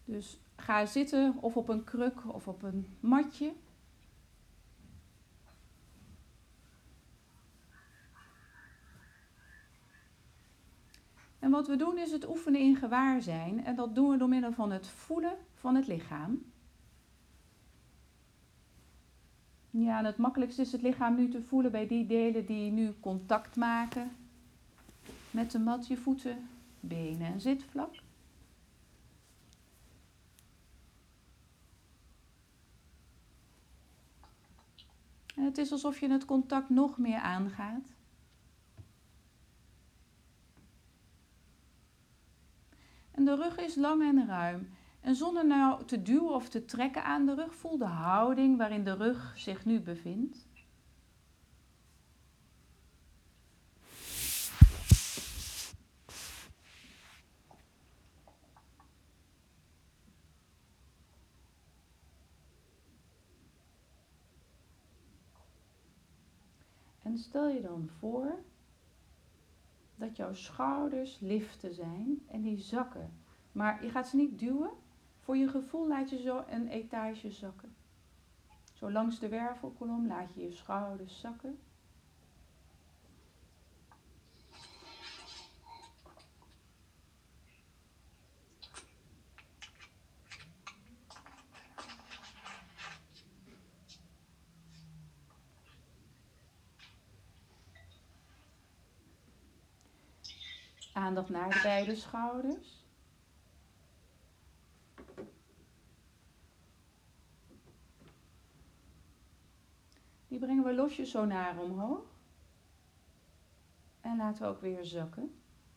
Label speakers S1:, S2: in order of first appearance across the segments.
S1: Dus ga zitten of op een kruk of op een matje. En wat we doen is het oefenen in gewaarzijn. En dat doen we door middel van het voelen van het lichaam. Ja, en het makkelijkste is het lichaam nu te voelen bij die delen die nu contact maken met de mat. Je voeten, benen en zitvlak. En het is alsof je het contact nog meer aangaat. En de rug is lang en ruim. En zonder nou te duwen of te trekken aan de rug, voel de houding waarin de rug zich nu bevindt. En stel je dan voor dat jouw schouders liften zijn en die zakken. Maar je gaat ze niet duwen. Voor je gevoel laat je zo een etage zakken. Zo langs de wervelkolom laat je je schouders zakken. Aandacht naar de beide schouders. Die brengen we losjes zo naar omhoog. En laten we ook weer zakken.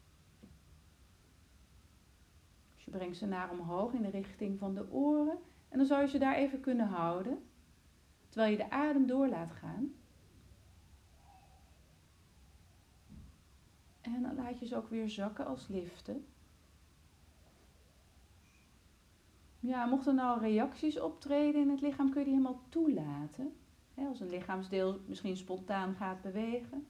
S1: Dus je brengt ze naar omhoog in de richting van de oren. En dan zou je ze daar even kunnen houden. Terwijl je de adem door laat gaan. En dan laat je ze ook weer zakken als liften. Ja, mochten er nou reacties optreden in het lichaam, kun je die helemaal toelaten. Als een lichaamsdeel misschien spontaan gaat bewegen.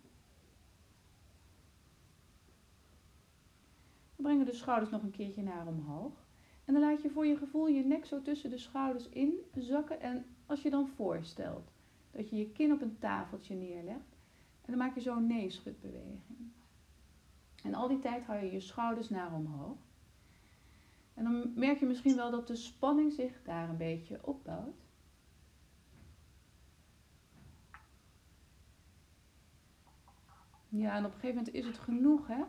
S1: Dan brengen we de schouders nog een keertje naar omhoog. En dan laat je voor je gevoel je nek zo tussen de schouders in zakken. En als je dan voorstelt dat je je kin op een tafeltje neerlegt. En dan maak je zo'n neeschudbeweging. En al die tijd hou je je schouders naar omhoog. En dan merk je misschien wel dat de spanning zich daar een beetje opbouwt. Ja, en op een gegeven moment is het genoeg, hè?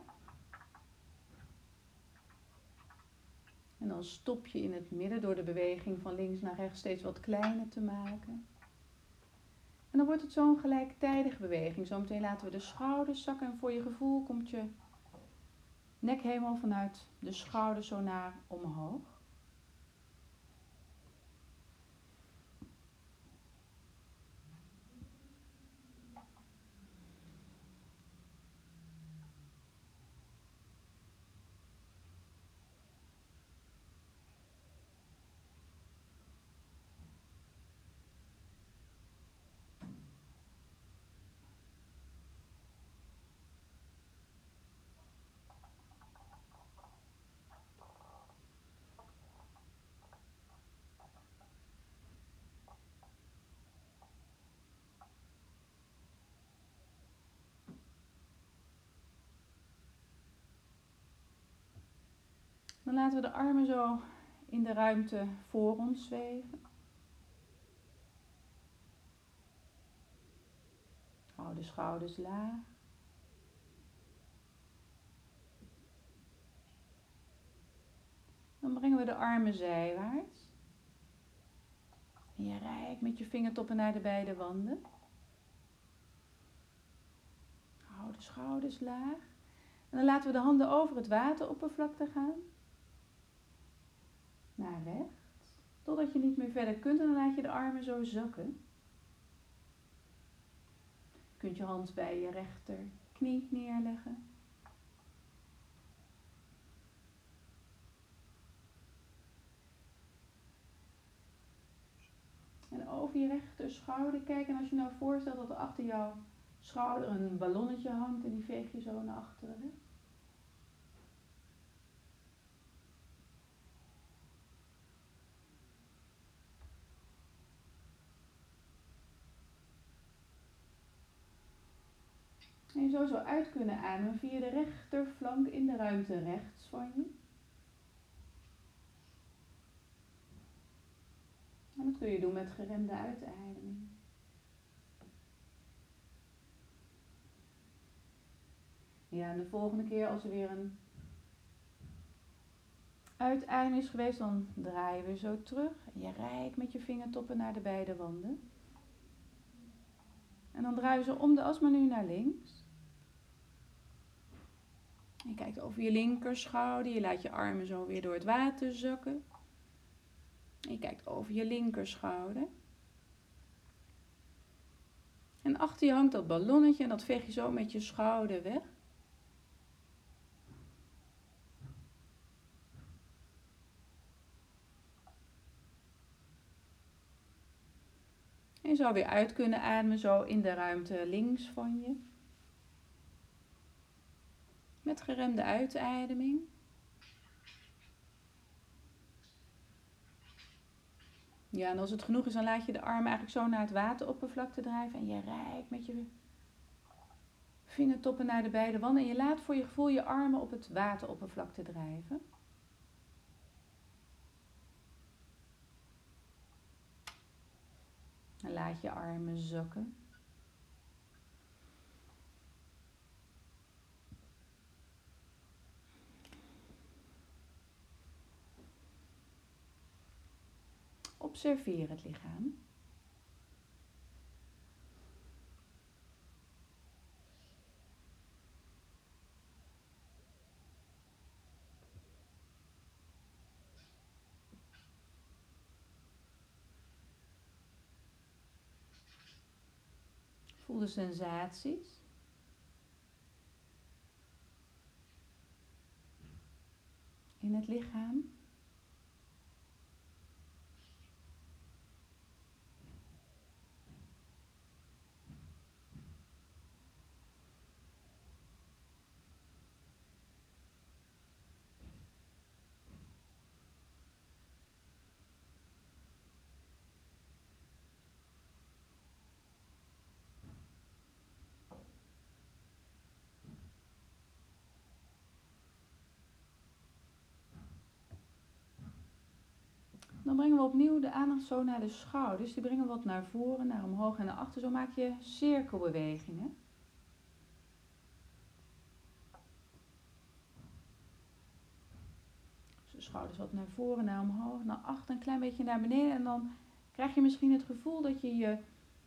S1: En dan stop je in het midden door de beweging van links naar rechts steeds wat kleiner te maken. En dan wordt het zo'n gelijktijdige beweging. Zometeen laten we de schouders zakken en voor je gevoel komt je nek helemaal vanuit de schouders zo naar omhoog. Dan laten we de armen zo in de ruimte voor ons zweven. Hou de schouders laag. Dan brengen we de armen zijwaarts. En je reikt met je vingertoppen naar de beide wanden. Hou de schouders laag. En dan laten we de handen over het wateroppervlakte gaan. Naar rechts. Totdat je niet meer verder kunt en dan laat je de armen zo zakken. Je kunt je hand bij je rechterknie neerleggen. En over je rechter schouder kijken. En als je nou voorstelt dat er achter jouw schouder een ballonnetje hangt en die veeg je zo naar achteren. En je zou zo uit kunnen ademen via de rechterflank in de ruimte rechts van je. En dat kun je doen met geremde uitademing. Ja, en de volgende keer als er weer een uitademing is geweest, dan draai je weer zo terug. En je reikt met je vingertoppen naar de beide wanden. En dan draai je zo om de as, maar nu naar links. Je kijkt over je linkerschouder, je laat je armen zo weer door het water zakken. En je kijkt over je linkerschouder. En achter je hangt dat ballonnetje en dat veeg je zo met je schouder weg. En je zou weer uit kunnen ademen zo in de ruimte links van je. Met geremde uitademing. Ja, en als het genoeg is, dan laat je de armen eigenlijk zo naar het wateroppervlakte drijven. En je reikt met je vingertoppen naar de beide wanden. En je laat voor je gevoel je armen op het wateroppervlakte drijven. En laat je armen zakken. Observeer het lichaam. Voel de sensaties. In het lichaam. Dan brengen we opnieuw de aandacht zo naar de schouders. Die brengen we wat naar voren, naar omhoog en naar achter. Zo maak je cirkelbewegingen. Dus de schouders wat naar voren, naar omhoog, naar achter, een klein beetje naar beneden. En dan krijg je misschien het gevoel dat je je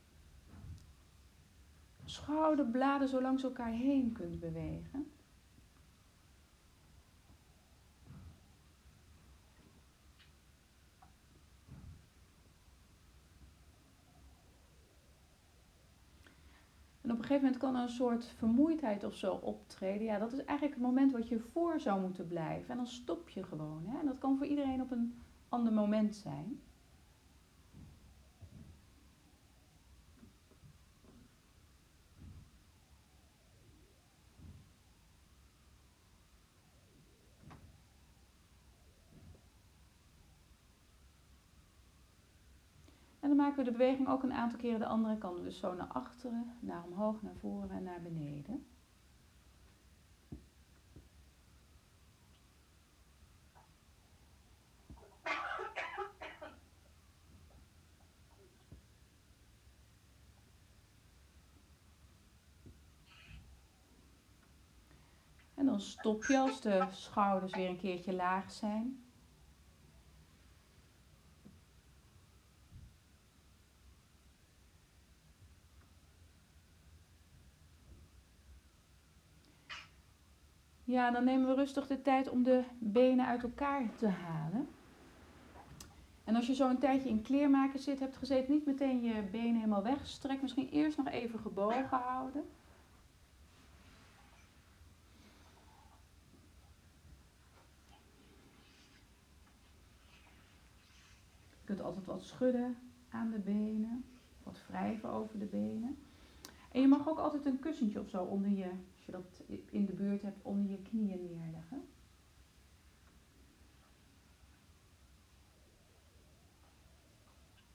S1: schouderbladen zo langs elkaar heen kunt bewegen. En op een gegeven moment kan er een soort vermoeidheid of zo optreden. Ja, dat is eigenlijk het moment wat je voor zou moeten blijven. En dan stop je gewoon. Hè? En dat kan voor iedereen op een ander moment zijn. En dan maken we de beweging ook een aantal keren de andere kant. Dus zo naar achteren, naar omhoog, naar voren en naar beneden. En dan stop je als de schouders weer een keertje laag zijn. Ja, dan nemen we rustig de tijd om de benen uit elkaar te halen. En als je zo een tijdje in kleermaker zit, hebt gezeten, niet meteen je benen helemaal weggestrekt. Misschien eerst nog even gebogen houden. Je kunt altijd wat schudden aan de benen. Wat wrijven over de benen. En je mag ook altijd een kussentje of zo onder je, als je dat in de buurt hebt, onder je knieën neerleggen.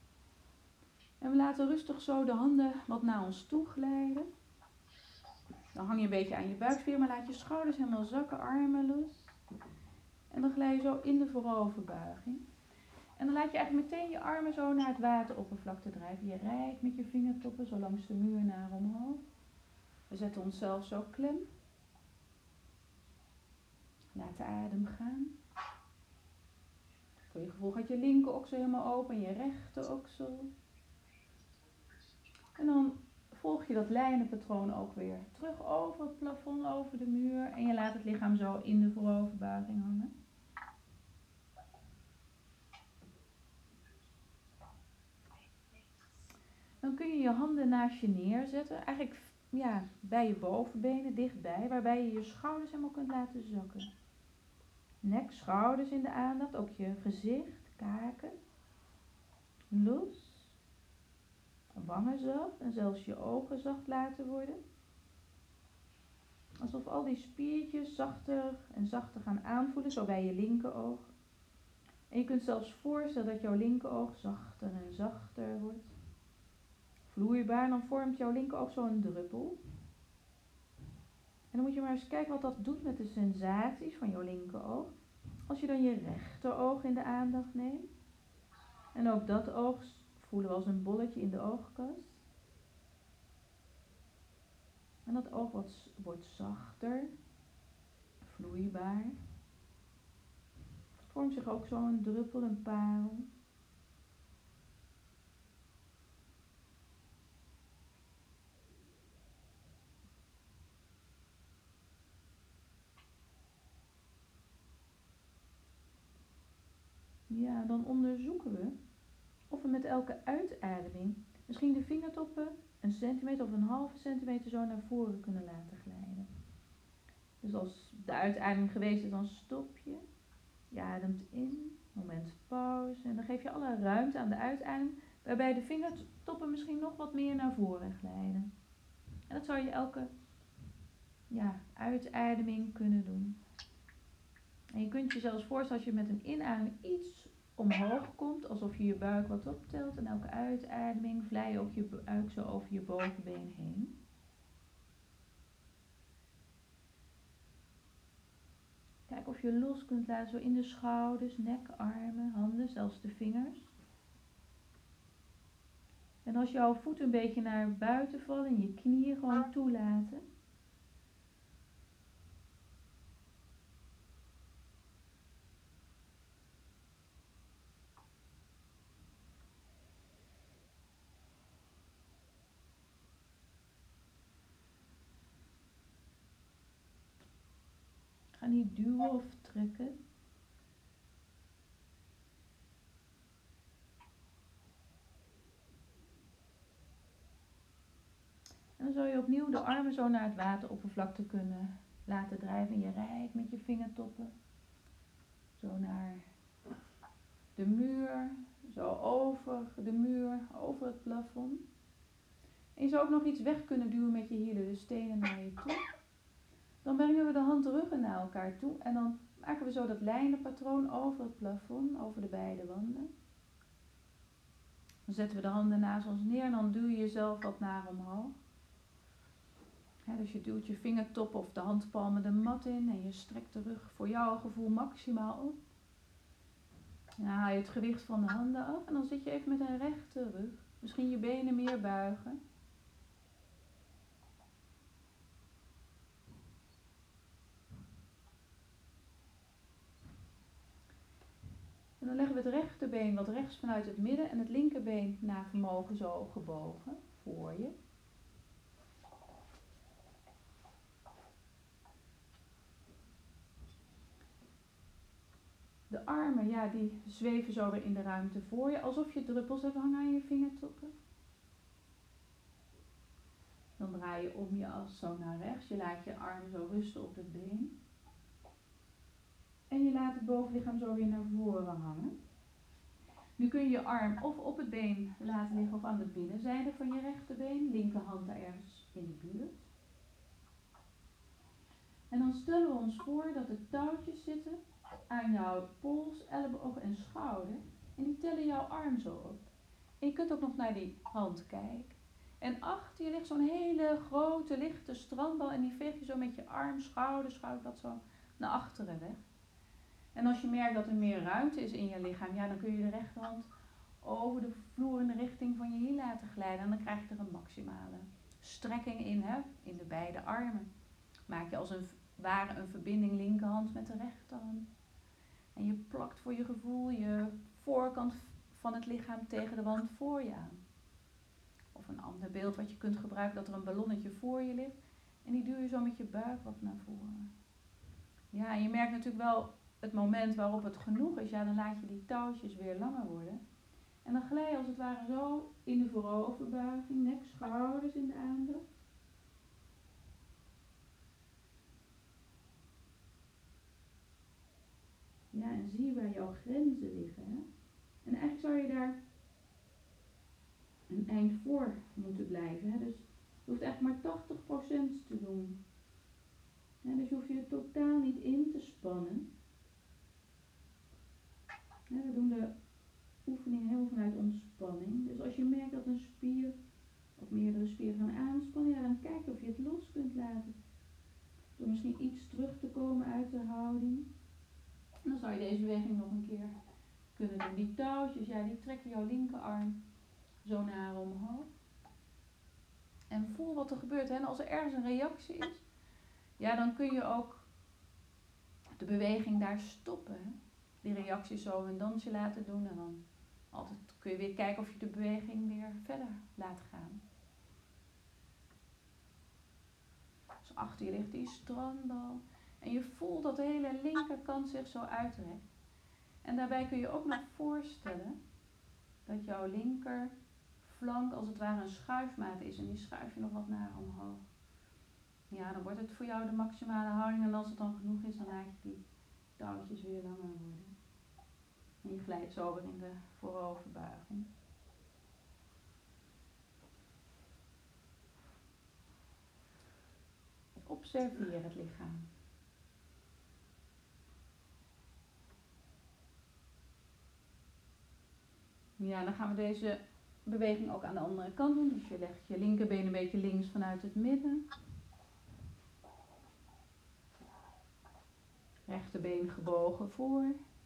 S1: En we laten rustig zo de handen wat naar ons toe glijden. Dan hang je een beetje aan je buikspier, maar laat je schouders helemaal zakken, armen los. En dan glij je zo in de vooroverbuiging. En dan laat je eigenlijk meteen je armen zo naar het wateroppervlakte drijven. Je rijdt met je vingertoppen zo langs de muur naar omhoog. We zetten onszelf zo klem. Laat de adem gaan. Voor je gevoel gaat je linker oksel helemaal open en je rechter oksel. En dan volg je dat lijnenpatroon ook weer terug over het plafond, over de muur. En je laat het lichaam zo in de vooroverbuiging hangen. Dan kun je je handen naast je neerzetten. Eigenlijk bij je bovenbenen, dichtbij. Waarbij je je schouders helemaal kunt laten zakken. Nek, schouders in de aandacht. Ook je gezicht, kaken. Los. Wangen zacht en zelfs je ogen zacht laten worden. Alsof al die spiertjes zachter en zachter gaan aanvoelen, zo bij je linkeroog. En je kunt zelfs voorstellen dat jouw linkeroog zachter en zachter wordt. Vloeibaar, dan vormt jouw linkeroog zo'n druppel. En dan moet je maar eens kijken wat dat doet met de sensaties van jouw linkeroog. Als je dan je rechteroog in de aandacht neemt. En ook dat oog voelen we als een bolletje in de oogkast. En dat oog wordt zachter, vloeibaar. Vormt zich ook zo'n druppel, een parel. Ja, dan onderzoeken we of we met elke uitademing misschien de vingertoppen een centimeter of een halve centimeter zo naar voren kunnen laten glijden. Dus als de uitademing geweest is, dan stop je. Je ademt in, moment pauze en dan geef je alle ruimte aan de uitademing, waarbij de vingertoppen misschien nog wat meer naar voren glijden. En dat zou je elke uitademing kunnen doen. En je kunt je zelfs voorstellen als je met een inademing iets omhoog komt, alsof je je buik wat optelt. En elke uitademing vlei je ook je buik zo over je bovenbeen heen. Kijk of je los kunt laten, zo in de schouders, nek, armen, handen, zelfs de vingers. En als jouw voeten een beetje naar buiten vallen en je knieën gewoon toelaten. Ga niet duwen of trekken. En dan zou je opnieuw de armen zo naar het wateroppervlakte kunnen laten drijven. En je rijdt met je vingertoppen zo naar de muur, zo over de muur, over het plafond. En je zou ook nog iets weg kunnen duwen met je hielen, de stenen naar je toe. Dan brengen we de handruggen naar elkaar toe en dan maken we zo dat lijnenpatroon over het plafond, over de beide wanden. Dan zetten we de handen naast ons neer en dan duw je jezelf wat naar omhoog. Dus je duwt je vingertoppen of de handpalmen de mat in en je strekt de rug voor jouw gevoel maximaal op. Dan haal je het gewicht van de handen af en dan zit je even met een rechte rug. Misschien je benen meer buigen. En dan leggen we het rechterbeen wat rechts vanuit het midden en het linkerbeen naar vermogen zo gebogen voor je. De armen, die zweven zo weer in de ruimte voor je, alsof je druppels hebt hangen aan je vingertoppen. Dan draai je om je as zo naar rechts. Je laat je armen zo rusten op het been. En je laat het bovenlichaam zo weer naar voren hangen. Nu kun je je arm of op het been laten liggen of aan de binnenzijde van je rechterbeen. Linkerhand daar ergens in de buurt. En dan stellen we ons voor dat de touwtjes zitten aan jouw pols, elleboog en schouder. En die tellen jouw arm zo op. En je kunt ook nog naar die hand kijken. En achter je ligt zo'n hele grote lichte strandbal en die veeg je zo met je arm, schouderblad zo naar achteren weg. En als je merkt dat er meer ruimte is in je lichaam, ja, dan kun je de rechterhand over de vloer in de richting van je hiel laten glijden. En dan krijg je er een maximale strekking in, hè, in de beide armen. Maak je als een ware een verbinding linkerhand met de rechterhand. En je plakt voor je gevoel je voorkant van het lichaam tegen de wand voor je aan. Of een ander beeld wat je kunt gebruiken, dat er een ballonnetje voor je ligt. En die duw je zo met je buik wat naar voren. Ja, en je merkt natuurlijk wel het moment waarop het genoeg is. Ja, dan laat je die touwtjes weer langer worden. En dan glij je als het ware zo in de vooroverbuiging, nek, schouders in de aandacht. Ja, en zie waar jouw grenzen liggen. Hè? En eigenlijk zou je daar een eind voor moeten blijven. Hè? Dus je hoeft echt maar 80% te doen. Ja, dus je hoeft je totaal niet in te spannen. Ja, we doen de oefening helemaal vanuit ontspanning. Dus als je merkt dat een spier of meerdere spieren gaan aanspannen, ja, dan kijk of je het los kunt laten. Door misschien iets terug te komen uit de houding. En dan zou je deze beweging nog een keer kunnen doen. Die touwtjes, ja, die trekken jouw linkerarm zo naar omhoog. En voel wat er gebeurt. Hè? En als er ergens een reactie is, ja, dan kun je ook de beweging daar stoppen. Hè? Die reactie zo een dansje laten doen. En dan altijd kun je weer kijken of je de beweging weer verder laat gaan. Dus achter je ligt die strandbal. En je voelt dat de hele linkerkant zich zo uitrekt. En daarbij kun je ook nog voorstellen dat jouw linkerflank als het ware een schuifmaat is. En die schuif je nog wat naar omhoog. Ja, dan wordt het voor jou de maximale houding. En als het dan genoeg is, dan laat je die touwtjes weer langer worden. En je glijdt zo weer in de vooroverbuiging. Observeer het lichaam. Ja, dan gaan we deze beweging ook aan de andere kant doen. Dus je legt je linkerbeen een beetje links vanuit het midden. Rechterbeen gebogen voor.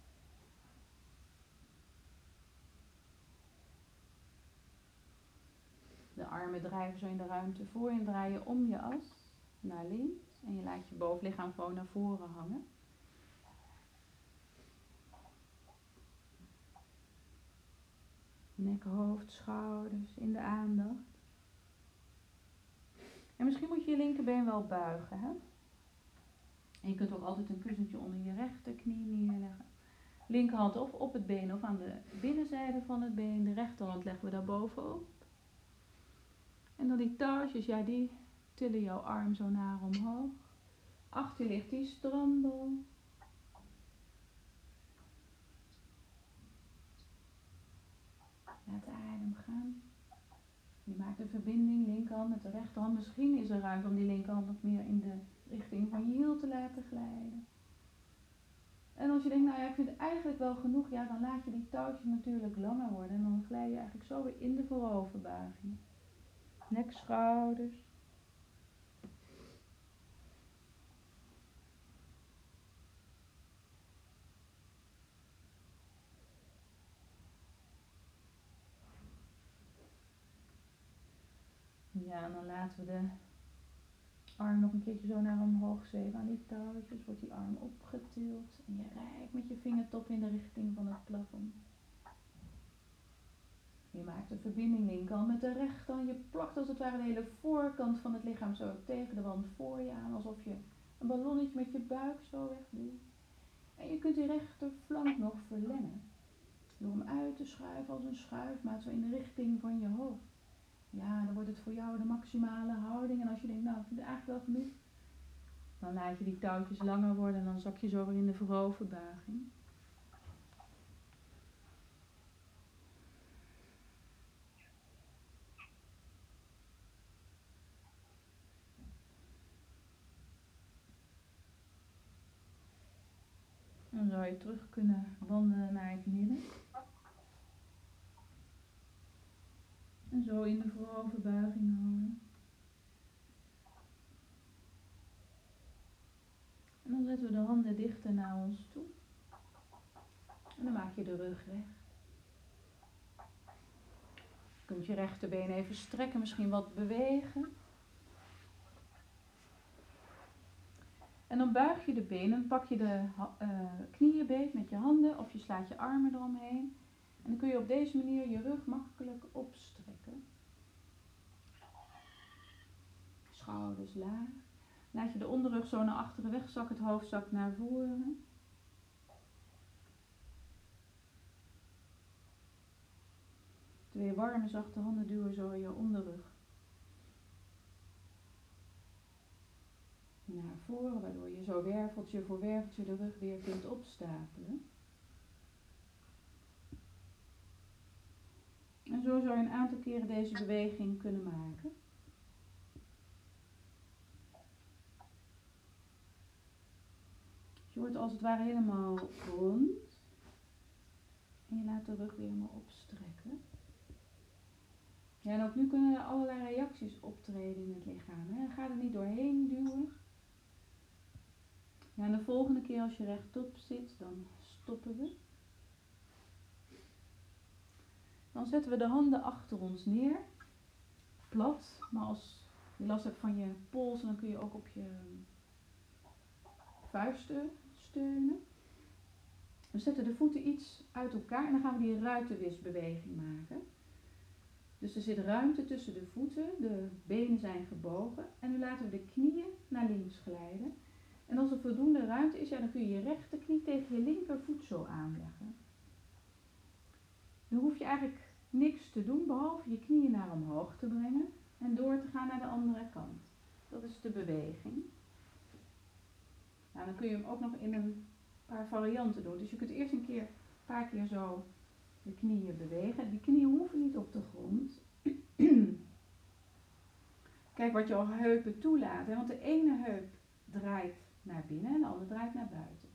S1: De armen drijven zo in de ruimte voor en draai je om je as naar links. En je laat je bovenlichaam gewoon naar voren hangen. Nek, hoofd, schouders in de aandacht. En misschien moet je je linkerbeen wel buigen. Hè? En je kunt ook altijd een kussentje onder je rechterknie neerleggen. Linkerhand of op het been of aan de binnenzijde van het been. De rechterhand leggen we daar bovenop. En dan die touwtjes, ja, die tillen jouw arm zo naar omhoog. Achter ligt die strandbal. Laat de adem gaan. Je maakt een verbinding, linkerhand met de rechterhand. Misschien is er ruimte om die linkerhand nog meer in de richting van je hiel te laten glijden. En als je denkt, nou ja, ik vind het eigenlijk wel genoeg, ja, dan laat je die touwtjes natuurlijk langer worden. En dan glij je eigenlijk zo weer in de vooroverbuiging. Nek, schouders. Ja, en dan laten we de arm nog een keertje zo naar omhoog zweven aan die touwtjes. Wordt die arm opgetild. En je reikt met je vingertop in de richting van het plafond. Je maakt een verbinding linkerhand met de rechterhand. Je plakt als het ware de hele voorkant van het lichaam zo tegen de wand voor je aan. Alsof je een ballonnetje met je buik zo wegduwt. En je kunt die rechterflank nog verlengen. Door hem uit te schuiven als een schuifmaat zo in de richting van je hoofd. Ja, dan wordt het voor jou de maximale houding. En als je denkt, nou, ik vind het eigenlijk wel genoeg. Dan laat je die touwtjes langer worden en dan zak je zo weer in de vooroverbuiging. Dan zou je terug kunnen wandelen naar het midden. En zo in de vooroverbuiging houden. En dan zetten we de handen dichter naar ons toe. En dan maak je de rug recht. Je kunt je rechterbeen even strekken, misschien wat bewegen. En dan buig je de benen, pak je de knieën beet met je handen of je slaat je armen eromheen. En dan kun je op deze manier je rug makkelijk opstrekken. Schouders laag. Laat je de onderrug zo naar achteren wegzakken, het hoofd zakt naar voren. Twee warme zachte handen duwen zo in je onderrug naar voren, waardoor je zo werveltje voor werveltje de rug weer kunt opstapelen. En zo zou je een aantal keren deze beweging kunnen maken. Je wordt als het ware helemaal rond. En je laat de rug weer helemaal opstrekken. Ja, en ook nu kunnen er allerlei reacties optreden in het lichaam. Hè. Ga er niet doorheen duwen. Ja, en de volgende keer als je rechtop zit, dan stoppen we. Dan zetten we de handen achter ons neer. Plat. Maar als je last hebt van je polsen, dan kun je ook op je vuisten steunen. We zetten de voeten iets uit elkaar en dan gaan we die ruitenwisbeweging maken. Dus er zit ruimte tussen de voeten, de benen zijn gebogen en nu laten we de knieën naar links glijden. En als er voldoende ruimte is, ja, dan kun je je rechterknie tegen je linkervoet zo aanleggen. Nu hoef je eigenlijk niks te doen behalve je knieën naar omhoog te brengen en door te gaan naar de andere kant. Dat is de beweging. Nou, dan kun je hem ook nog in een paar varianten doen. Dus je kunt eerst een paar keer zo de knieën bewegen. Die knieën hoeven niet op de grond. Kijk wat je heupen toelaat. Hè? Want de ene heup draait naar binnen en de andere draait naar buiten.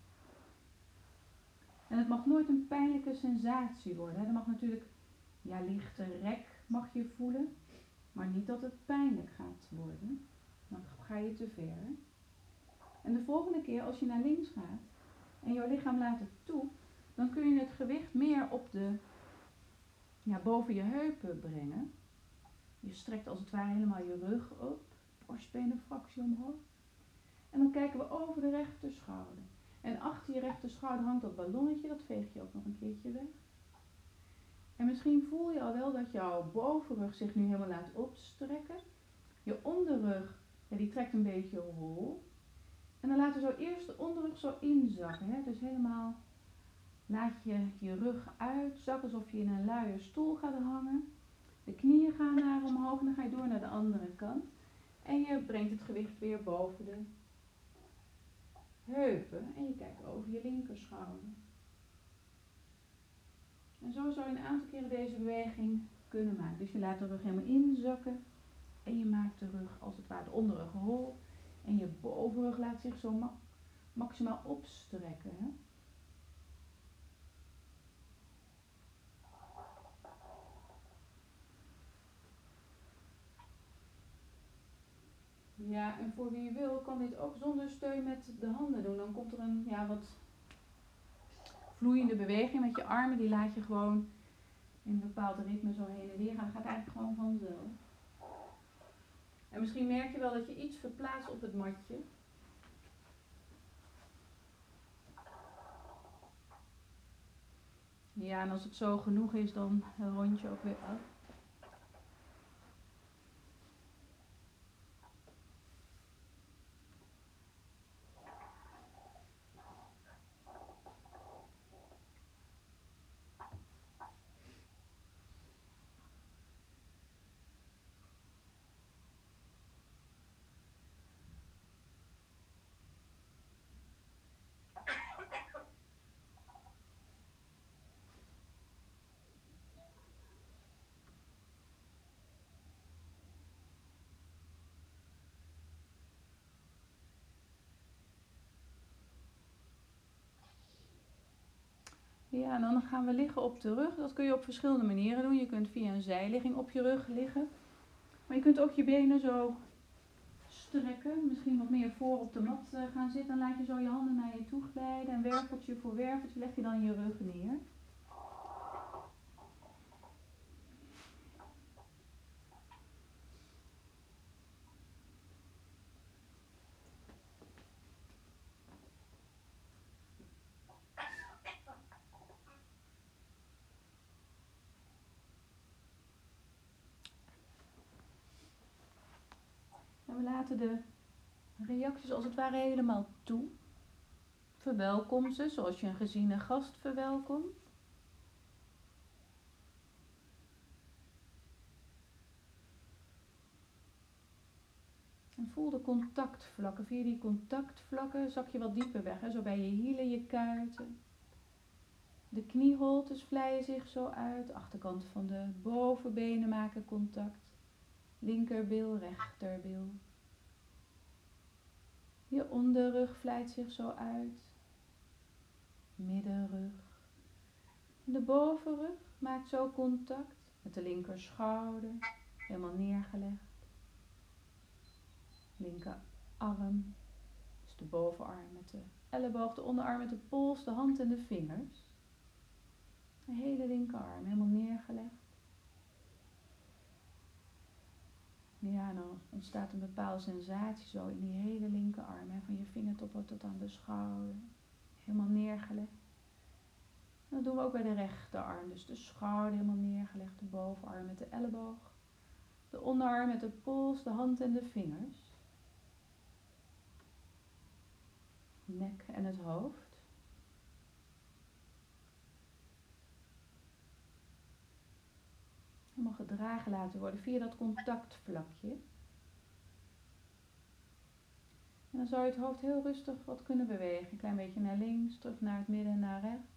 S1: En het mag nooit een pijnlijke sensatie worden. Hè? Er mag natuurlijk, ja, lichte rek mag je voelen. Maar niet dat het pijnlijk gaat worden. Dan ga je te ver. En de volgende keer als je naar links gaat en jouw lichaam laat het toe, dan kun je het gewicht meer op boven je heupen brengen. Je strekt als het ware helemaal je rug op, borstbeen een fractie omhoog. En dan kijken we over de rechterschouder. En achter je rechterschouder hangt dat ballonnetje, dat veeg je ook nog een keertje weg. En misschien voel je al wel dat jouw bovenrug zich nu helemaal laat opstrekken. Je onderrug, ja, die trekt een beetje hol. En dan laten we zo eerst de onderrug zo inzakken. Hè? Dus helemaal laat je je rug uitzakken alsof je in een luie stoel gaat hangen. De knieën gaan naar omhoog en dan ga je door naar de andere kant. En je brengt het gewicht weer boven de heupen. En je kijkt over je linkerschouder. En zo zou je een aantal keren deze beweging kunnen maken. Dus je laat de rug helemaal inzakken. En je maakt de rug als het ware de onderrug hol. En je bovenrug laat zich zo maximaal opstrekken. Hè? Ja, en voor wie wil kan dit ook zonder steun met de handen doen. Dan komt er een wat vloeiende beweging met je armen. Die laat je gewoon in een bepaald ritme zo heen en weer gaan. Dat gaat eigenlijk gewoon vanzelf. En misschien merk je wel dat je iets verplaatst op het matje. Ja, en als het zo genoeg is, dan rond je ook weer af. Ja, en dan gaan we liggen op de rug. Dat kun je op verschillende manieren doen. Je kunt via een zijligging op je rug liggen. Maar je kunt ook je benen zo strekken. Misschien wat meer voor op de mat gaan zitten. Dan laat je zo je handen naar je toe glijden. En werveltje voor werveltje leg je dan je rug neer. En we laten de reacties als het ware helemaal toe. Verwelkom ze zoals je een geziene gast verwelkomt. En voel de contactvlakken. Via die contactvlakken zak je wat dieper weg. Hè? Zo bij je hielen, je kuiten. De knieholtes vlijen zich zo uit. De achterkant van de bovenbenen maken contact. Linkerbil, rechterbil. Je onderrug vlijt zich zo uit. Middenrug. De bovenrug maakt zo contact met de linkerschouder. Helemaal neergelegd. Linkerarm. Dus de bovenarm met de elleboog, de onderarm met de pols, de hand en de vingers. De hele linkerarm helemaal neergelegd. Ja, en dan ontstaat een bepaalde sensatie zo in die hele linkerarm. Hè, van je vingertoppen tot aan de schouder. Helemaal neergelegd. En dat doen we ook bij de rechterarm. Dus de schouder helemaal neergelegd. De bovenarm met de elleboog. De onderarm met de pols, de hand en de vingers. Nek en het hoofd. Helemaal gedragen laten worden via dat contactvlakje. En dan zou je het hoofd heel rustig wat kunnen bewegen. Een klein beetje naar links, terug naar het midden en naar rechts.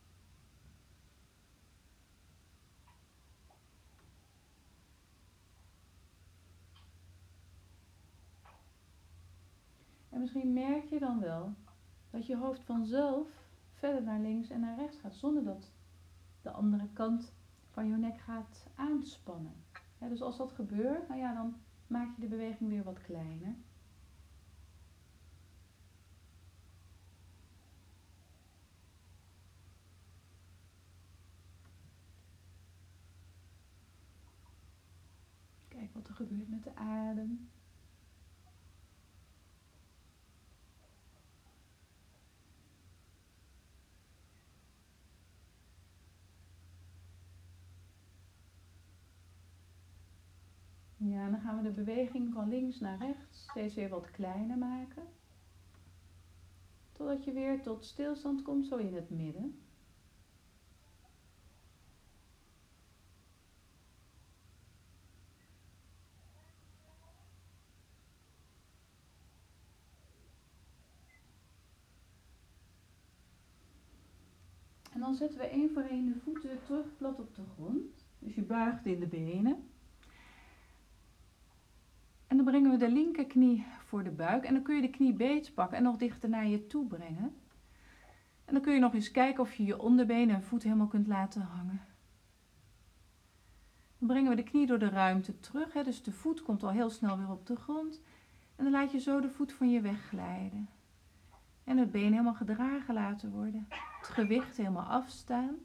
S1: En misschien merk je dan wel dat je hoofd vanzelf verder naar links en naar rechts gaat. Zonder dat de andere kant van je nek gaat aanspannen. Ja, dus als dat gebeurt, nou ja, dan maak je de beweging weer wat kleiner. Kijk wat er gebeurt met de adem. Ja, en dan gaan we de beweging van links naar rechts steeds weer wat kleiner maken. Totdat je weer tot stilstand komt, zo in het midden. En dan zetten we één voor één de voeten terug plat op de grond. Dus je buigt in de benen. En dan brengen we de linkerknie voor de buik. En dan kun je de knie beet pakken en nog dichter naar je toe brengen. En dan kun je nog eens kijken of je je onderbenen en voet helemaal kunt laten hangen. Dan brengen we de knie door de ruimte terug. Hè? Dus de voet komt al heel snel weer op de grond. En dan laat je zo de voet van je wegglijden. En het been helemaal gedragen laten worden. Het gewicht helemaal afstaan.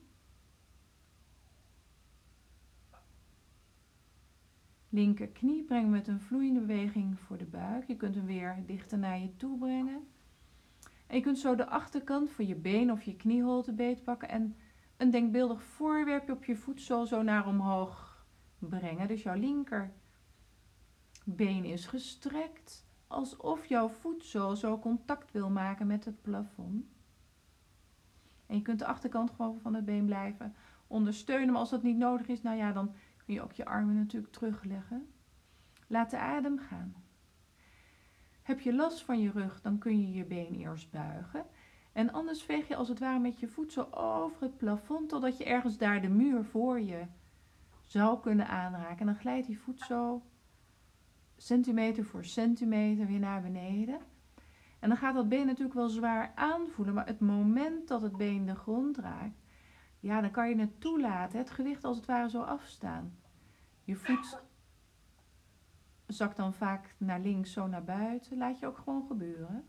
S1: Linkerknie brengen we met een vloeiende beweging voor de buik. Je kunt hem weer dichter naar je toe brengen. En je kunt zo de achterkant van je been of je knieholte beetpakken en een denkbeeldig voorwerpje op je voetzool zo naar omhoog brengen. Dus jouw linkerbeen is gestrekt, alsof jouw voetzool zo contact wil maken met het plafond. En je kunt de achterkant gewoon van het been blijven ondersteunen, maar als dat niet nodig is, nou ja, dan kun je ook je armen natuurlijk terugleggen. Laat de adem gaan. Heb je last van je rug, dan kun je je been eerst buigen. En anders veeg je als het ware met je voet zo over het plafond, totdat je ergens daar de muur voor je zou kunnen aanraken. En dan glijdt die voet zo centimeter voor centimeter weer naar beneden. En dan gaat dat been natuurlijk wel zwaar aanvoelen, maar het moment dat het been de grond raakt, ja, dan kan je het toelaten. Het gewicht als het ware zo afstaan. Je voet zakt dan vaak naar links, zo naar buiten. Laat je ook gewoon gebeuren.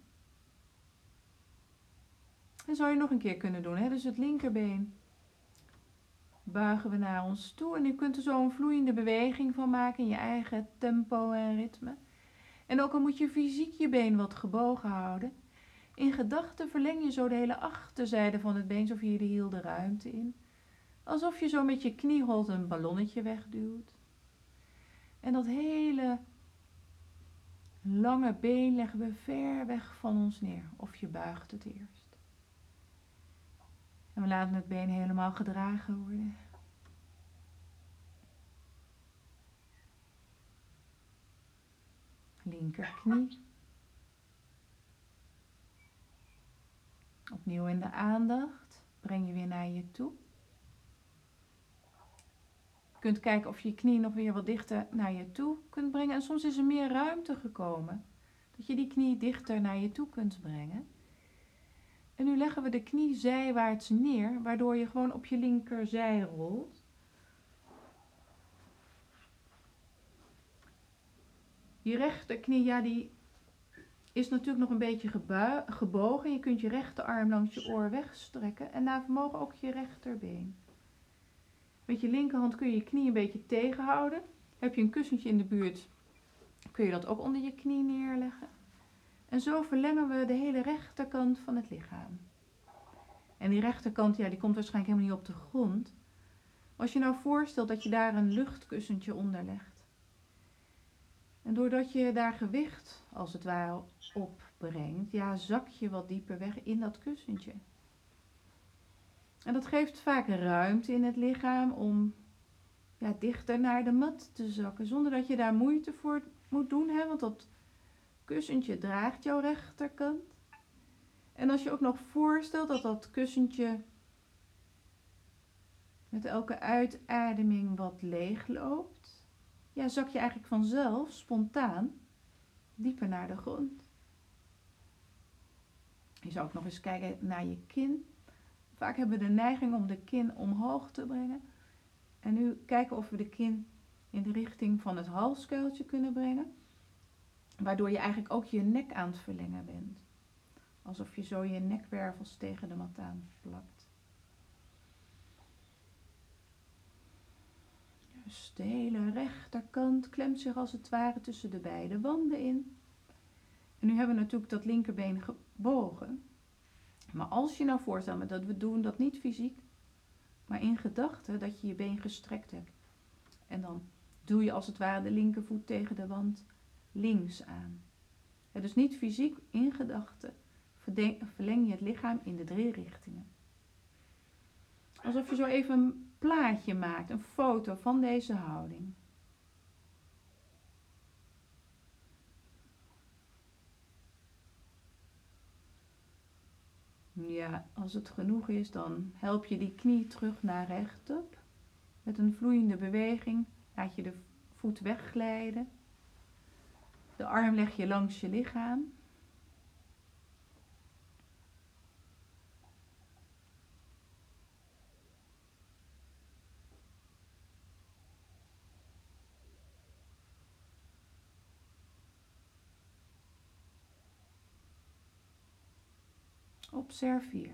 S1: En zou je nog een keer kunnen doen. Hè? Dus het linkerbeen buigen we naar ons toe. En je kunt er zo een vloeiende beweging van maken in je eigen tempo en ritme. En ook al moet je fysiek je been wat gebogen houden. In gedachten verleng je zo de hele achterzijde van het been, zo via de hiel de ruimte in. Alsof je zo met je knieholt een ballonnetje wegduwt. En dat hele lange been leggen we ver weg van ons neer. Of je buigt het eerst. En we laten het been helemaal gedragen worden. Linkerknie. Opnieuw in de aandacht. Breng je weer naar je toe. Je kunt kijken of je je knie nog weer wat dichter naar je toe kunt brengen. En soms is er meer ruimte gekomen. Dat je die knie dichter naar je toe kunt brengen. En nu leggen we de knie zijwaarts neer, waardoor je gewoon op je linkerzij rolt. Je rechterknie, ja, die is natuurlijk nog een beetje gebogen. Je kunt je rechterarm langs je oor wegstrekken en naar vermogen ook je rechterbeen. Met je linkerhand kun je je knie een beetje tegenhouden. Heb je een kussentje in de buurt, kun je dat ook onder je knie neerleggen. En zo verlengen we de hele rechterkant van het lichaam. En die rechterkant, ja, die komt waarschijnlijk helemaal niet op de grond. Als je nou voorstelt dat je daar een luchtkussentje onder legt. En doordat je daar gewicht, als het ware, op brengt, ja, zak je wat dieper weg in dat kussentje. En dat geeft vaak ruimte in het lichaam om dichter naar de mat te zakken. Zonder dat je daar moeite voor moet doen, hè, want dat kussentje draagt jouw rechterkant. En als je ook nog voorstelt dat dat kussentje met elke uitademing wat leeg loopt, ja, zak je eigenlijk vanzelf, spontaan, dieper naar de grond. Je zou ook nog eens kijken naar je kin. Vaak hebben we de neiging om de kin omhoog te brengen. En nu kijken of we de kin in de richting van het halskuiltje kunnen brengen. Waardoor je eigenlijk ook je nek aan het verlengen bent. Alsof je zo je nekwervels tegen de mat aan plakt. Dus de hele rechterkant klemt zich als het ware tussen de beide wanden in. En nu hebben we natuurlijk dat linkerbeen gebogen. Maar als je nou voorstelt dat we doen dat niet fysiek, maar in gedachten dat je je been gestrekt hebt. En dan doe je als het ware de linkervoet tegen de wand links aan. Ja, dus niet fysiek, in gedachten verleng je het lichaam in de 3 richtingen. Alsof je zo even een plaatje maakt, een foto van deze houding. Ja, als het genoeg is, dan help je die knie terug naar rechtop. Met een vloeiende beweging laat je de voet wegglijden. De arm leg je langs je lichaam. Observeer.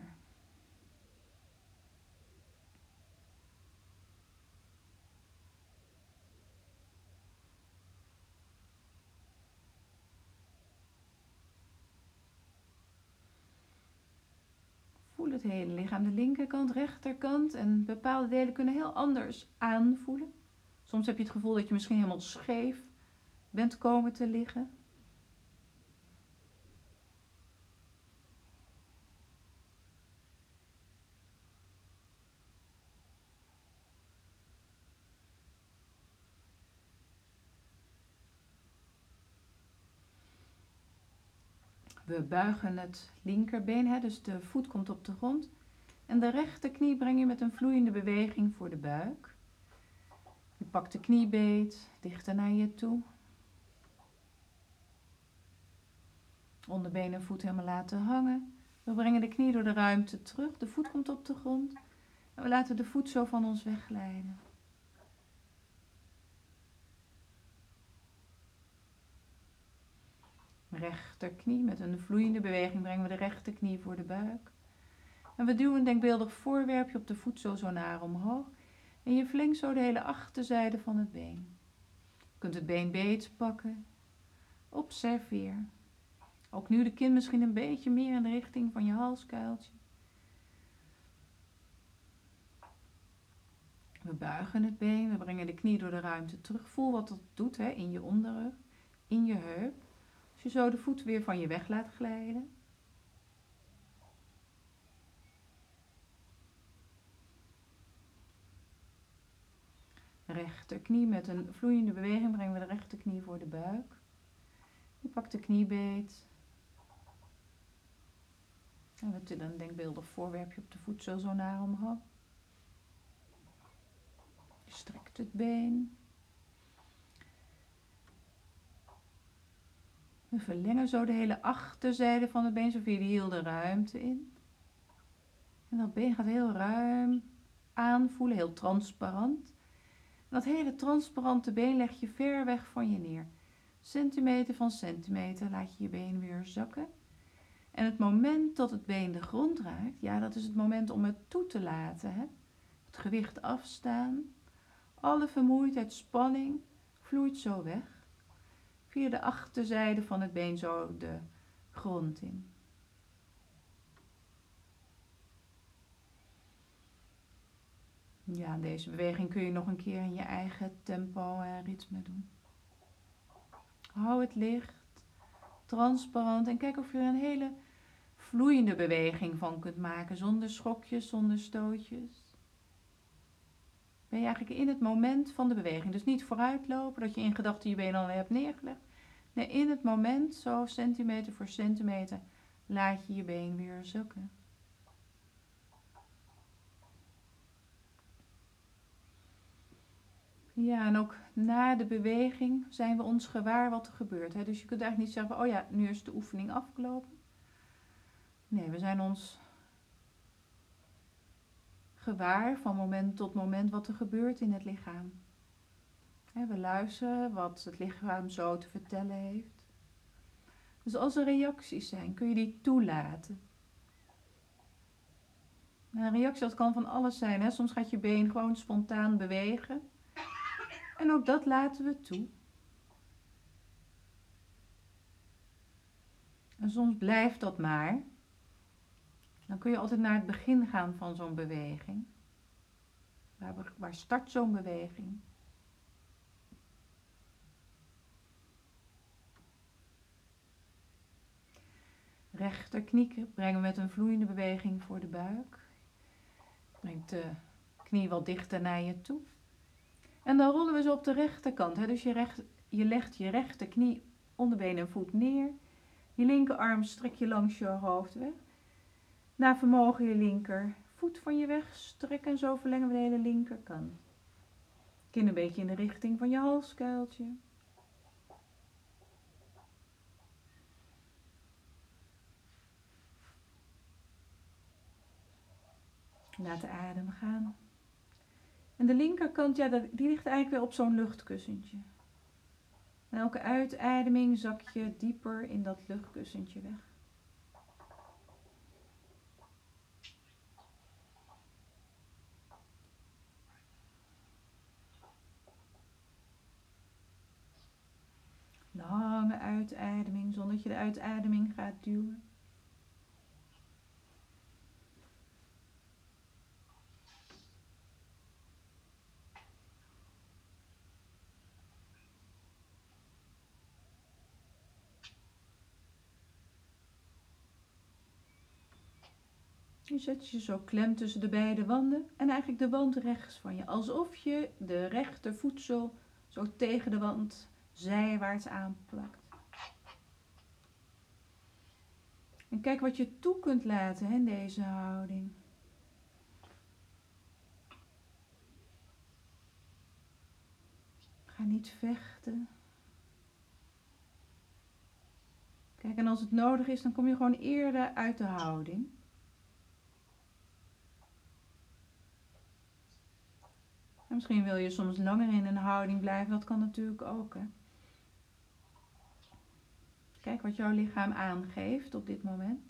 S1: Voel het hele lichaam, de linkerkant, rechterkant en bepaalde delen kunnen heel anders aanvoelen. Soms heb je het gevoel dat je misschien helemaal scheef bent komen te liggen. We buigen het linkerbeen, dus de voet komt op de grond. En de rechterknie breng je met een vloeiende beweging voor de buik. Je pakt de kniebeet dichter naar je toe. Onderbeen en voet helemaal laten hangen. We brengen de knie door de ruimte terug. De voet komt op de grond. En we laten de voet zo van ons wegglijden. Rechterknie, met een vloeiende beweging brengen we de rechterknie voor de buik. En we duwen een denkbeeldig voorwerpje op de voet zo naar omhoog. En je verlengt zo de hele achterzijde van het been. Je kunt het been beet pakken. Observeer. Ook nu de kin misschien een beetje meer in de richting van je halskuiltje. We buigen het been, we brengen de knie door de ruimte terug. Voel wat dat doet in je onderrug, in je heup. Als je zo de voet weer van je weg laat glijden. Rechterknie, met een vloeiende beweging brengen we de rechterknie voor de buik. Je pakt de kniebeet. En we tillen een denkbeeldig voorwerpje op de voet zo naar omhoog. Je strekt het been. We verlengen zo de hele achterzijde van het been, zo via heel de ruimte in. En dat been gaat heel ruim aanvoelen, heel transparant. En dat hele transparante been leg je ver weg van je neer. Centimeter van centimeter laat je je been weer zakken. En het moment dat het been de grond raakt, ja, dat is het moment om het toe te laten. Het gewicht afstaan. Alle vermoeidheid, spanning vloeit zo weg. Via de achterzijde van het been zo de grond in. Ja, deze beweging kun je nog een keer in je eigen tempo en ritme doen. Hou het licht, transparant en kijk of je er een hele vloeiende beweging van kunt maken. Zonder schokjes, zonder stootjes. Ben je eigenlijk in het moment van de beweging. Dus niet vooruitlopen, dat je in gedachten je been al hebt neergelegd. Nee, in het moment, zo centimeter voor centimeter, laat je je been weer zakken. Ja, en ook na de beweging zijn we ons gewaar wat er gebeurt. Dus je kunt eigenlijk niet zeggen, oh ja, nu is de oefening afgelopen. Nee, we zijn ons gewaar van moment tot moment wat er gebeurt in het lichaam. We luisteren wat het lichaam zo te vertellen heeft. Dus als er reacties zijn, kun je die toelaten. Een reactie, dat kan van alles zijn. Soms gaat je been gewoon spontaan bewegen. En ook dat laten we toe. En soms blijft dat maar. Dan kun je altijd naar het begin gaan van zo'n beweging. Waar start zo'n beweging? Rechterknie brengen we met een vloeiende beweging voor de buik. Breng de knie wat dichter naar je toe. En dan rollen we ze op de rechterkant. Dus je legt je rechterknie, onderbeen en voet neer. Je linkerarm strek je langs je hoofd weg. Naar vermogen je linkervoet van je weg strekken. En zo verlengen we de hele linkerkant. Kin een beetje in de richting van je halskuiltje. Laat de adem gaan. En de linkerkant, ja, die ligt eigenlijk weer op zo'n luchtkussentje. En elke uitademing zak je dieper in dat luchtkussentje weg. Lange uitademing, zonder dat je de uitademing gaat duwen. Je zet je zo klem tussen de beide wanden en eigenlijk de wand rechts van je. Alsof je de rechtervoedsel zo tegen de wand zijwaarts aanplakt. En kijk wat je toe kunt laten in deze houding. Ga niet vechten. Kijk, en als het nodig is, dan kom je gewoon eerder uit de houding. En misschien wil je soms langer in een houding blijven, dat kan natuurlijk ook, hè. Kijk wat jouw lichaam aangeeft op dit moment.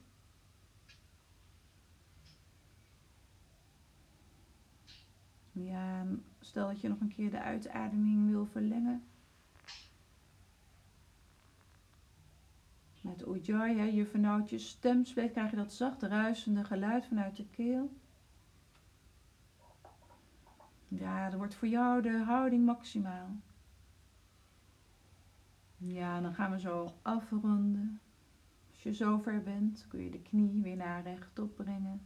S1: Ja, stel dat je nog een keer de uitademing wil verlengen. Met Ujjayi, je vernauwt je stemspleet, krijg je dat zacht ruisende geluid vanuit de keel. Ja, dat wordt voor jou de houding maximaal. Ja, dan gaan we zo afronden. Als je zover bent, kun je de knie weer naar rechtop brengen.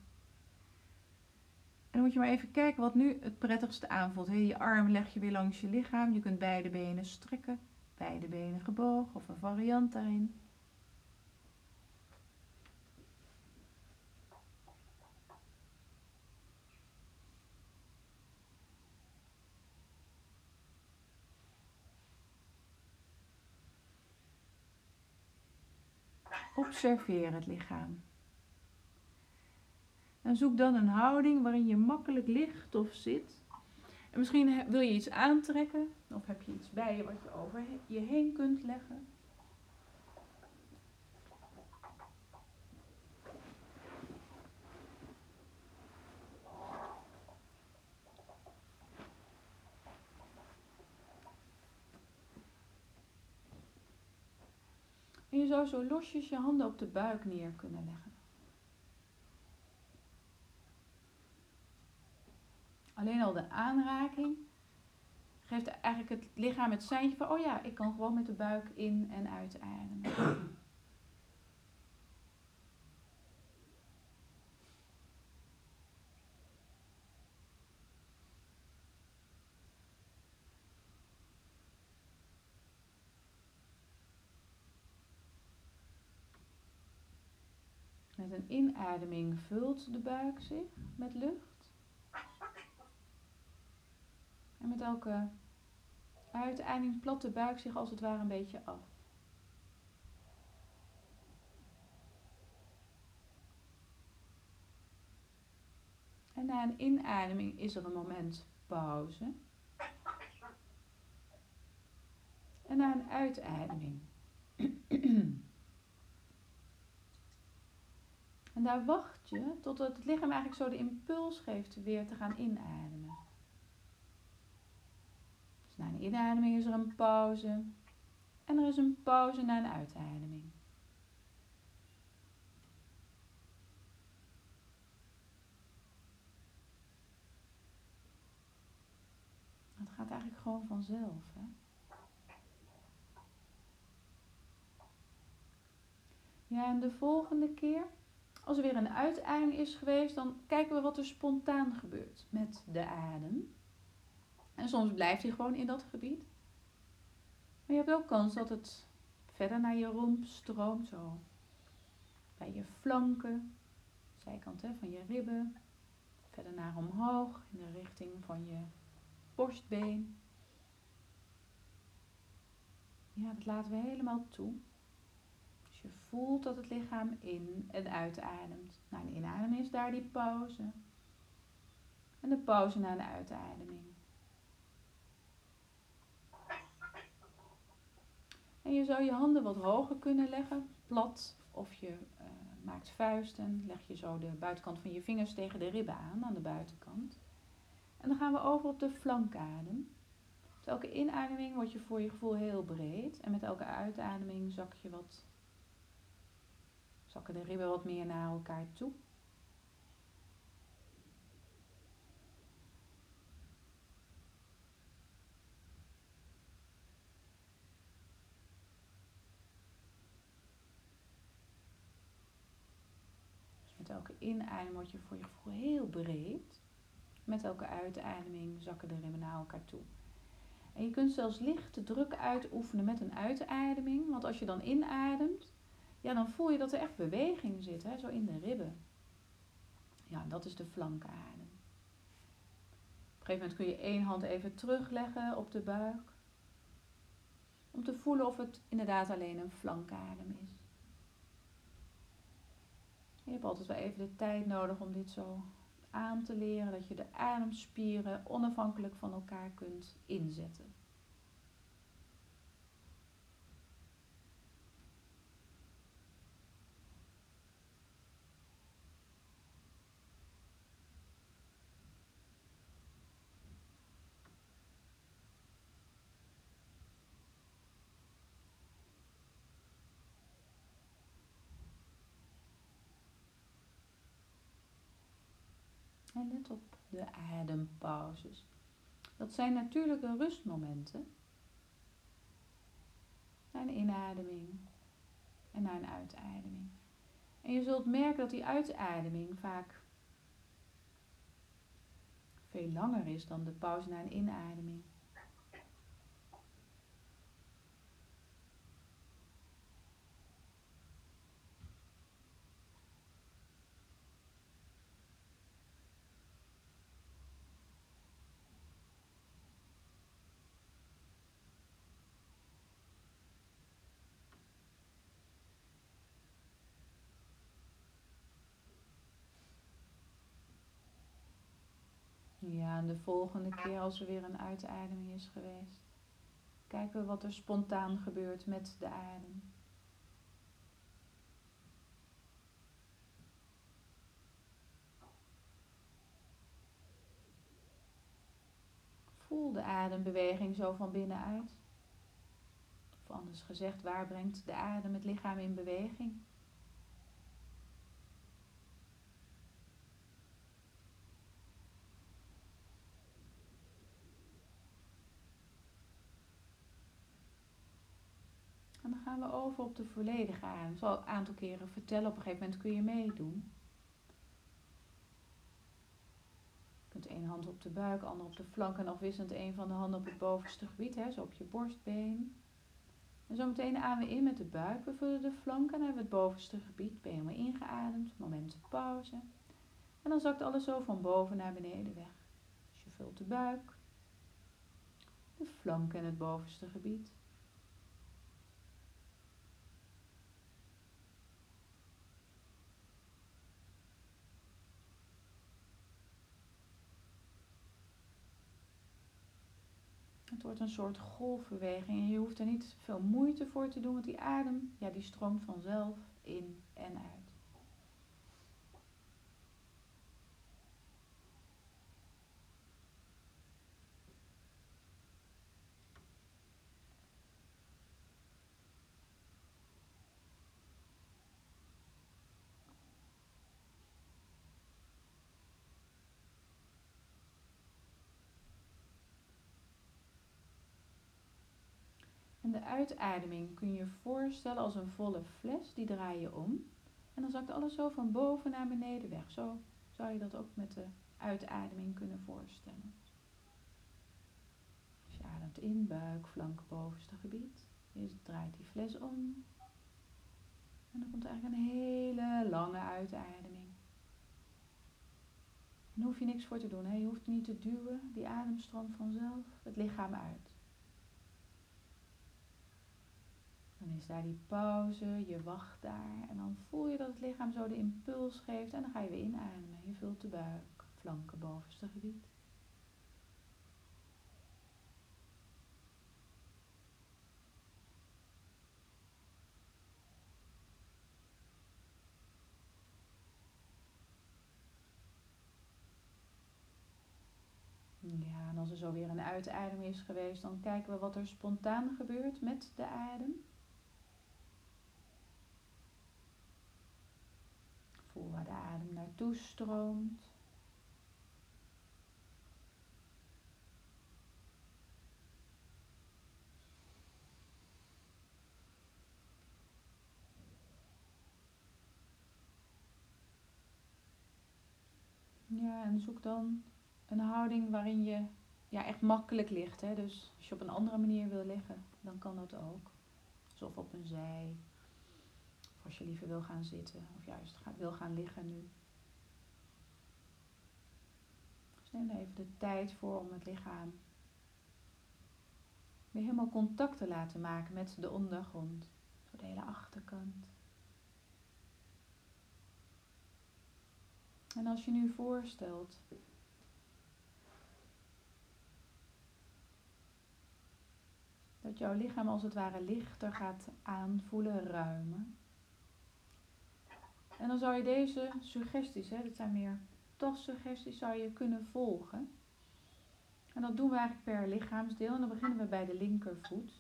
S1: En dan moet je maar even kijken wat nu het prettigste aanvoelt. Je arm leg je weer langs je lichaam. Je kunt beide benen strekken, beide benen gebogen of een variant daarin. Observeer het lichaam. En zoek dan een houding waarin je makkelijk ligt of zit. En misschien wil je iets aantrekken of heb je iets bij je wat je over je heen kunt leggen. En je zou zo losjes je handen op de buik neer kunnen leggen. Alleen al de aanraking geeft eigenlijk het lichaam het seintje van, oh ja, ik kan gewoon met de buik in- en uitademen. Met een inademing vult de buik zich met lucht. En met elke uitademing plat de buik zich als het ware een beetje af. En na een inademing is er een moment pauze. En na een uitademing. En daar wacht je totdat het lichaam eigenlijk zo de impuls geeft weer te gaan inademen. Dus na een inademing is er een pauze. En er is een pauze na een uitademing. Het gaat eigenlijk gewoon vanzelf, hè? Ja, en de volgende keer, als er weer een uitademing is geweest, dan kijken we wat er spontaan gebeurt met de adem. En soms blijft hij gewoon in dat gebied. Maar je hebt ook kans dat het verder naar je romp stroomt, zo bij je flanken, zijkant van je ribben, verder naar omhoog in de richting van je borstbeen. Ja, dat laten we helemaal toe. Dus je voelt dat het lichaam in- en uitademt. Na een inademing is daar die pauze. En de pauze na een uitademing. En je zou je handen wat hoger kunnen leggen, plat. Of je maakt vuisten, leg je zo de buitenkant van je vingers tegen de ribben aan de buitenkant. En dan gaan we over op de flankadem. Met elke inademing word je voor je gevoel heel breed. En met elke uitademing zakken de ribben wat meer naar elkaar toe. Dus met elke inademing word je voor je gevoel heel breed. Met elke uitademing zakken de ribben naar elkaar toe. En je kunt zelfs lichte druk uitoefenen met een uitademing. Want als je dan inademt, ja, dan voel je dat er echt beweging zit, hè, zo in de ribben. Ja, dat is de flankadem. Op een gegeven moment kun je één hand even terugleggen op de buik. Om te voelen of het inderdaad alleen een flankadem is. Je hebt altijd wel even de tijd nodig om dit zo aan te leren dat je de ademspieren onafhankelijk van elkaar kunt inzetten. En let op de adempauzes. Dat zijn natuurlijke rustmomenten. Na een inademing en na een uitademing. En je zult merken dat die uitademing vaak veel langer is dan de pauze na een inademing. Ja, en de volgende keer als er weer een uitademing is geweest, kijken we wat er spontaan gebeurt met de adem. Voel de adembeweging zo van binnenuit. Of anders gezegd, waar brengt de adem het lichaam in beweging? En dan gaan we over op de volledige adem. Ik zal een aantal keren vertellen, op een gegeven moment kun je meedoen. Je kunt één hand op de buik, andere op de flank en afwisselend één van de handen op het bovenste gebied, zo op je borstbeen. En zo meteen ademen we in met de buik, we vullen de flank en dan hebben we het bovenste gebied. Ben je helemaal ingeademd, moment pauze. En dan zakt alles zo van boven naar beneden weg. Dus je vult de buik, de flank en het bovenste gebied. Het wordt een soort golfbeweging en je hoeft er niet veel moeite voor te doen, want die adem, die stroomt vanzelf in en uit. En de uitademing kun je je voorstellen als een volle fles, die draai je om. En dan zakt alles zo van boven naar beneden weg. Zo zou je dat ook met de uitademing kunnen voorstellen. Dus je ademt in, buik, flank, bovenste gebied. Je draait die fles om. En dan komt eigenlijk een hele lange uitademing. Daar hoef je niks voor te doen. Je hoeft niet te duwen. Die adem stroomt vanzelf het lichaam uit. Dan is daar die pauze, je wacht daar en dan voel je dat het lichaam zo de impuls geeft en dan ga je weer inademen. Je vult de buik, flanken, bovenste gebied. Ja, en als er zo weer een uitademing is geweest, dan kijken we wat er spontaan gebeurt met de adem. Voel waar de adem naartoe stroomt. Ja, en zoek dan een houding waarin je echt makkelijk ligt. Dus als je op een andere manier wil liggen, dan kan dat ook. Dus of op een zij, of als je liever wil gaan zitten, of juist wil gaan liggen nu. Dus neem er even de tijd voor om het lichaam weer helemaal contact te laten maken met de ondergrond. Zo de hele achterkant. En als je nu voorstelt dat jouw lichaam als het ware lichter gaat aanvoelen, ruimer. En dan zou je deze suggesties, dat zijn meer tastsuggesties, zou je kunnen volgen. En dat doen we eigenlijk per lichaamsdeel. En dan beginnen we bij de linkervoet.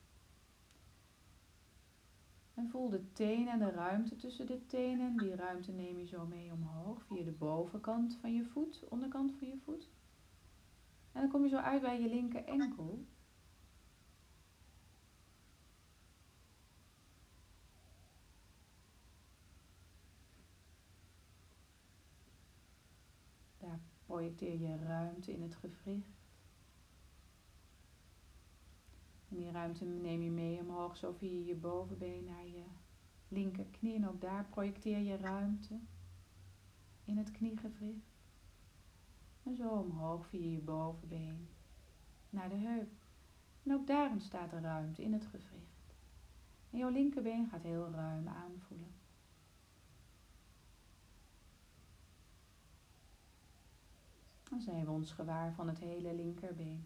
S1: En voel de tenen en de ruimte tussen de tenen. Die ruimte neem je zo mee omhoog via de bovenkant van je voet, onderkant van je voet. En dan kom je zo uit bij je linker enkel. Daar projecteer je ruimte in het gewricht. En die ruimte neem je mee omhoog zo via je bovenbeen naar je linkerknie. En ook daar projecteer je ruimte in het kniegewricht. En zo omhoog via je bovenbeen naar de heup. En ook daar ontstaat er ruimte in het gewricht. En jouw linkerbeen gaat heel ruim aanvoelen. Dan zijn we ons gewaar van het hele linkerbeen.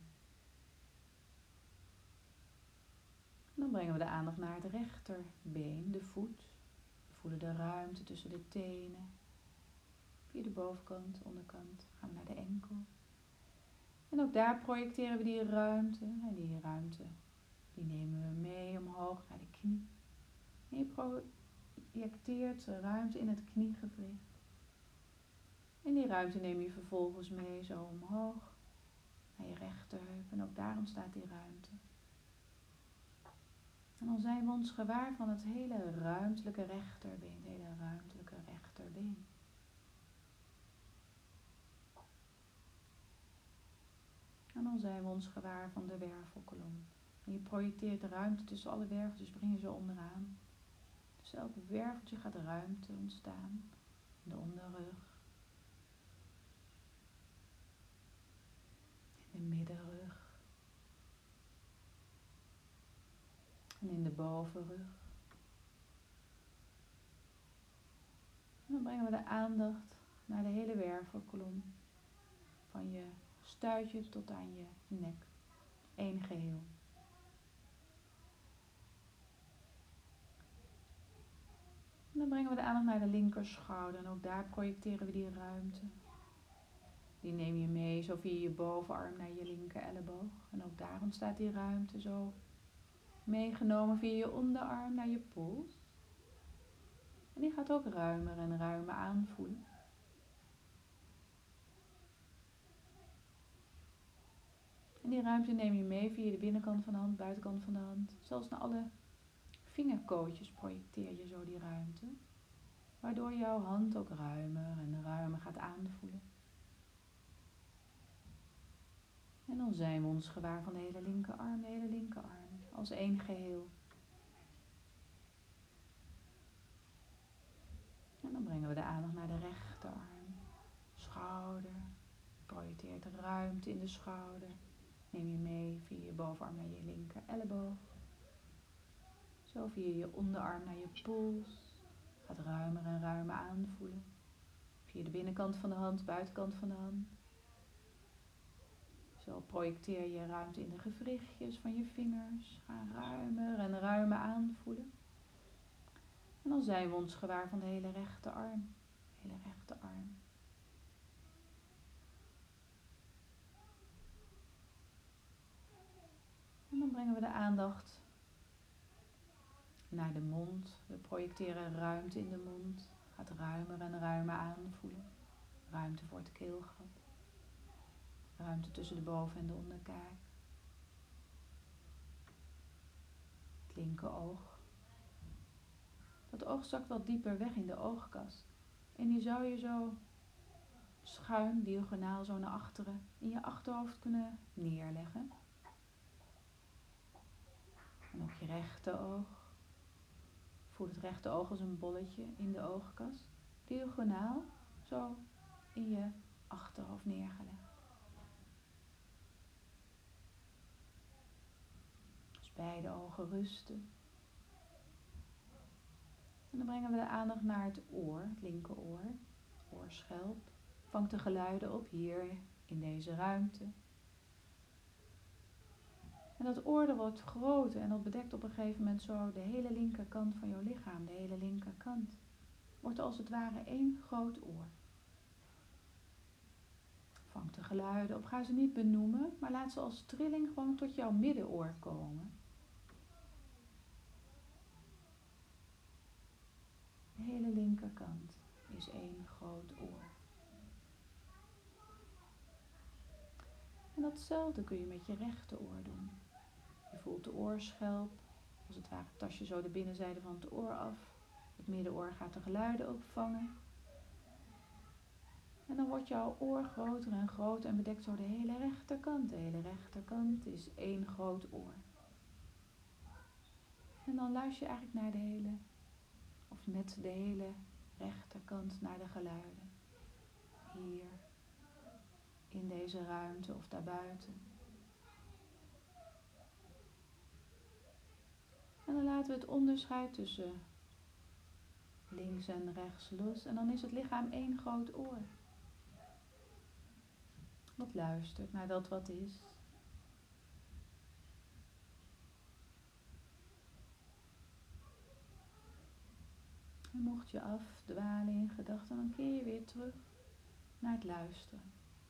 S1: En dan brengen we de aandacht naar het rechterbeen, de voet. We voelen de ruimte tussen de tenen. Via de bovenkant, onderkant gaan we naar de enkel. En ook daar projecteren we die ruimte. En die ruimte die nemen we mee omhoog naar de knie. En je projecteert de ruimte in het kniegewricht. En die ruimte neem je vervolgens mee zo omhoog naar je rechterheup. En ook daar ontstaat die ruimte. En dan zijn we ons gewaar van het hele ruimtelijke rechterbeen. Het hele ruimtelijke rechterbeen. En dan zijn we ons gewaar van de wervelkolom. En je projecteert de ruimte tussen alle werveltjes, breng je ze onderaan. Tussen elk werveltje gaat ruimte ontstaan. In de onderrug. In de middenrug. En in de bovenrug. En dan brengen we de aandacht naar de hele wervelkolom. Van je stuitje tot aan je nek. Eén geheel. En dan brengen we de aandacht naar de linkerschouder. En ook daar projecteren we die ruimte. Die neem je mee zo via je bovenarm naar je linker elleboog. En ook daar ontstaat die ruimte zo meegenomen via je onderarm naar je pols. En die gaat ook ruimer en ruimer aanvoelen. En die ruimte neem je mee via de binnenkant van de hand, buitenkant van de hand. Zelfs naar alle vingerkootjes projecteer je zo die ruimte. Waardoor jouw hand ook ruimer en ruimer gaat aanvoelen. En dan zijn we ons gewaar van de hele linkerarm, als één geheel. En dan brengen we de aandacht naar de rechterarm, schouder. Projecteert ruimte in de schouder. Neem je mee via je bovenarm naar je linker elleboog. Zo via je onderarm naar je pols. Gaat ruimer en ruimer aanvoelen. Via de binnenkant van de hand, buitenkant van de hand. Zo projecteer je ruimte in de gewrichtjes van je vingers. Ga ruimer en ruimer aanvoelen. En dan zijn we ons gewaar van de hele rechterarm. Hele rechterarm. En dan brengen we de aandacht naar de mond. We projecteren ruimte in de mond. Gaat ruimer en ruimer aanvoelen. Ruimte voor het keelgat. Ruimte tussen de boven- en de onderkaak. Het linkeroog. Dat oog zakt wat dieper weg in de oogkas. En die zou je zo schuin, diagonaal zo naar achteren in je achterhoofd kunnen neerleggen. En ook je rechteroog. Voel het rechteroog als een bolletje in de oogkas. Diagonaal zo in je achterhoofd neergelegd. Dus beide ogen rusten. En dan brengen we de aandacht naar het oor, het linkeroor. oorschelp vangt de geluiden op hier in deze ruimte. En dat oor dat wordt groter en dat bedekt op een gegeven moment zo de hele linkerkant van jouw lichaam. De hele linkerkant wordt als het ware één groot oor. Vangt de geluiden op, ga ze niet benoemen, maar laat ze als trilling gewoon tot jouw middenoor komen. De hele linkerkant is één groot oor. En datzelfde kun je met je rechteroor doen. Je voelt de oorschelp, als het ware tas je zo de binnenzijde van het oor af. Het middenoor gaat de geluiden opvangen. En dan wordt jouw oor groter en groter en bedekt zo de hele rechterkant. De hele rechterkant is één groot oor. En dan luister je eigenlijk naar de hele, of met de hele rechterkant naar de geluiden. Hier, in deze ruimte of daarbuiten. En dan laten we het onderscheid tussen links en rechts los. En dan is het lichaam één groot oor. Wat luistert naar dat wat is. En mocht je afdwalen in gedachten, dan keer je weer terug naar het luisteren.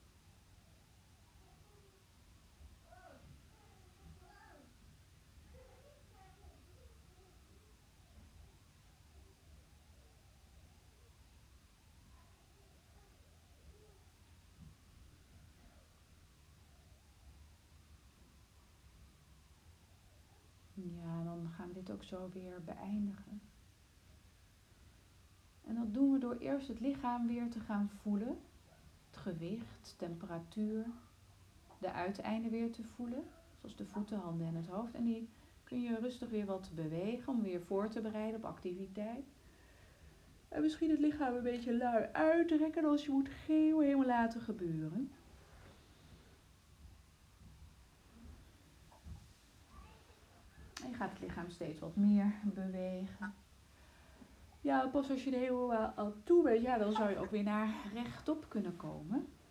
S1: Ja, dan gaan we dit ook zo weer beëindigen. En dat doen we door eerst het lichaam weer te gaan voelen. Het gewicht, temperatuur, de uiteinden weer te voelen. Zoals de voeten, handen en het hoofd. En die kun je rustig weer wat bewegen om weer voor te bereiden op activiteit. En misschien het lichaam een beetje lui uitrekken als je moet geeuwen, helemaal laten gebeuren. En je gaat het lichaam steeds wat meer bewegen. Ja, pas als je er helemaal aan toe bent, ja, dan zou je ook weer naar rechtop kunnen komen.